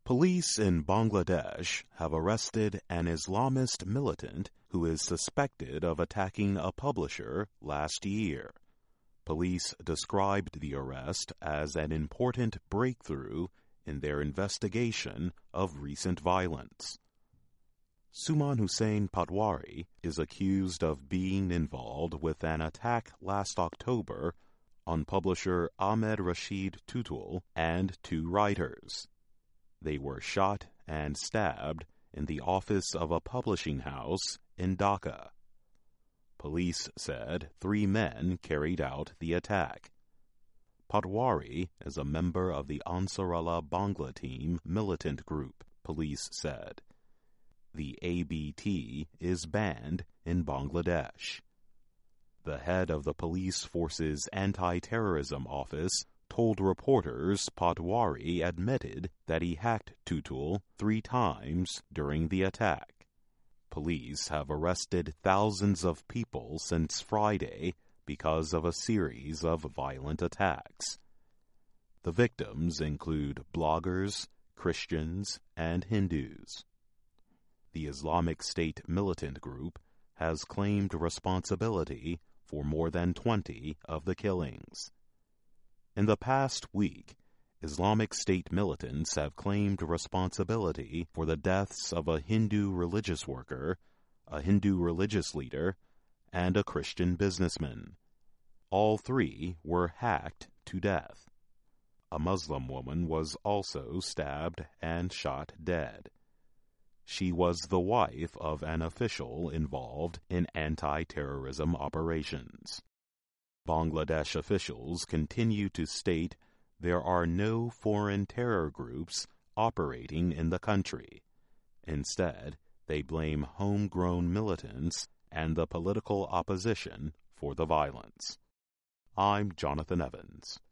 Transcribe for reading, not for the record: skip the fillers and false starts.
Police in Bangladesh have arrested an Islamist militant who is suspected of attacking a publisher last year. Police described the arrest as an important breakthrough in their investigation of recent violence. Suman Hussain Patwari is accused of being involved with an attack last October on publisher Ahmed Rashid Tutul and two writers. They were shot and stabbed in the office of a publishing house in Dhaka. Police said 3 men carried out the attack. Patwari is a member of the Ansarullah Bangla Team militant group, police said. The ABT is banned in Bangladesh. The head of the police force's anti-terrorism office told reporters Patwari admitted that he hacked Tutul 3 times during the attack. Police have arrested thousands of people since Friday because of a series of violent attacks. The victims include bloggers, Christians, and Hindus. The Islamic State militant group has claimed responsibility for more than 20 of the killings. In the past week, Islamic State militants have claimed responsibility for the deaths of a Hindu religious worker, a Hindu religious leader, and a Christian businessman. All 3 were hacked to death. A Muslim woman was also stabbed and shot dead. She was the wife of an official involved in anti-terrorism operations. Bangladesh officials continue to state there are no foreign terror groups operating in the country. Instead, they blame homegrown militants and the political opposition for the violence. I'm Jonathan Evans.